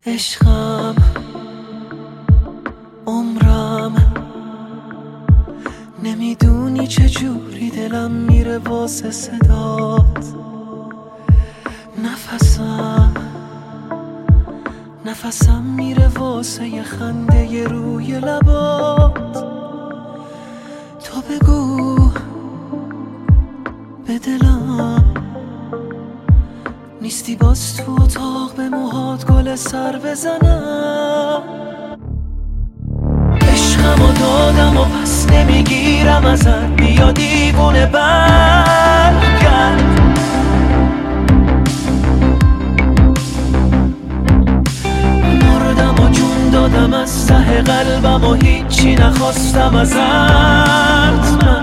عشقم، عمرم، نمیدونی چجوری دلم میره واسه صدات. نفسم میره واسه یه خنده ی روی لبات. تو بگو به دلم نیستی باز تو اتاق به موهات گل سر بزنم. عشقمو دادم و پس نمیگیرم ازت، بیا دیوونه برگرد. مردم و جون دادم از ته قلبم و هیچی نخواستم ازت من.